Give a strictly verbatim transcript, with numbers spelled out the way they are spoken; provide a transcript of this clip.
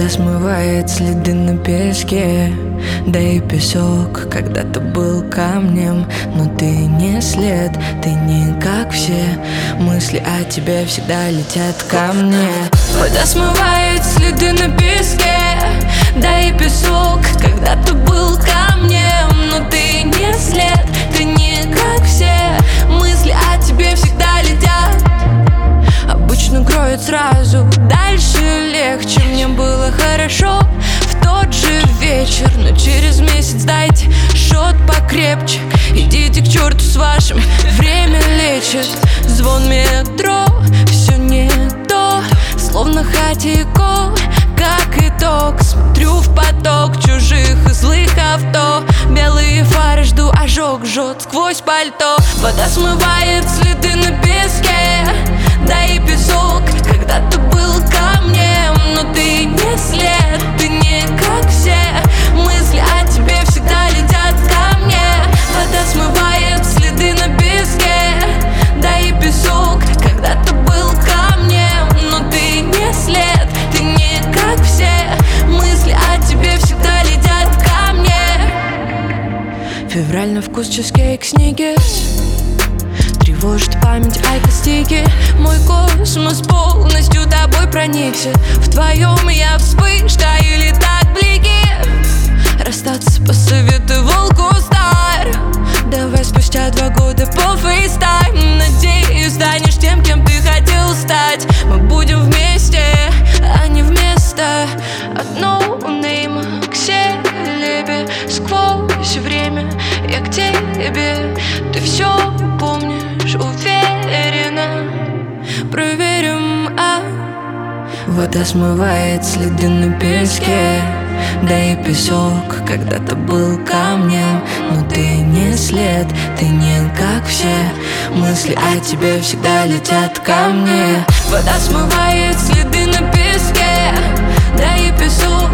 Вода смывает следы на песке, да и песок когда-то был камнем. Но ты не след, ты не как все. Мысли о тебе всегда летят ко мне. Вода смывает следы на песке, да и песок когда-то был камнем. Но ты не след, ты не как все. Мысли о тебе всегда летят. Обычно кроют сразу, дальше легче. Мне было хорошо в тот же вечер, но через месяц дайте шот покрепче. Идите к черту с вашим, время лечит. Звон метро, все не то, словно хатико. Как итог, смотрю в поток чужих и злых авто. Белые фары, жду, ожог жжет сквозь пальто. Вода смывает следы на песке, да и песок когда-то был камнем. Но ты не след, ты не как все. Мысли о тебе всегда летят ко мне. Вода смывает следы на песке, да и песок когда-то был камнем. Но ты не след, ты не как все. Мысли о тебе всегда летят ко мне. Февраль на вкус чизкейк, сникерс. Тревожит память айкостики. Мой космос полностью тобой проникся. В твоем я вспышка или так блики. Расстаться посоветовал Кустар. Давай спустя два года по фейстайм. Надеюсь, станешь тем, кем ты хотел стать. Мы будем вместе, а не вместо. От ноунейма к селебе. Сквозь время я к тебе. Ты все помнишь, уверена. Проверим, а вода смывает следы на песке, да и песок когда-то был камнем. Но ты не след, ты не как все. Мысли о тебе всегда летят ко мне. Вода смывает следы на песке, да и песок